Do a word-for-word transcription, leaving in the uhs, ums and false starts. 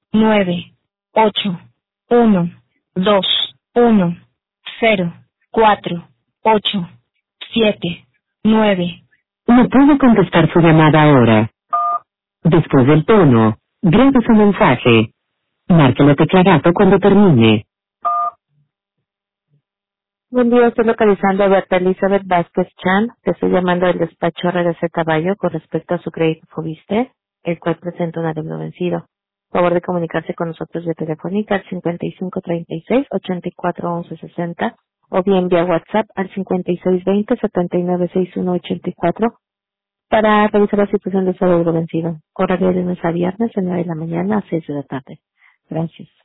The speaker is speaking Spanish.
nueve, ocho, uno, dos, uno, cero, cuatro, ocho, siete, nueve. No puedo contestar su llamada ahora. Después del tono, grabe su mensaje. Marque la tecla gato cuando termine. Buen día, estoy localizando a Berta Elizabeth Vázquez Chan. Te estoy llamando del despacho R D C Caballo con respecto a su crédito Fobiste, el cual presenta un adeudo vencido. Favor de comunicarse con nosotros vía telefónica al cincuenta y cinco treinta y seis, ochenta y cuatro once sesenta o bien vía WhatsApp al cincuenta y seis veinte, setenta y nueve sesenta y uno ochenta y cuatro para revisar la situación de su adeudo vencido. Horario de lunes a viernes de nueve de la mañana a seis de la tarde. Gracias.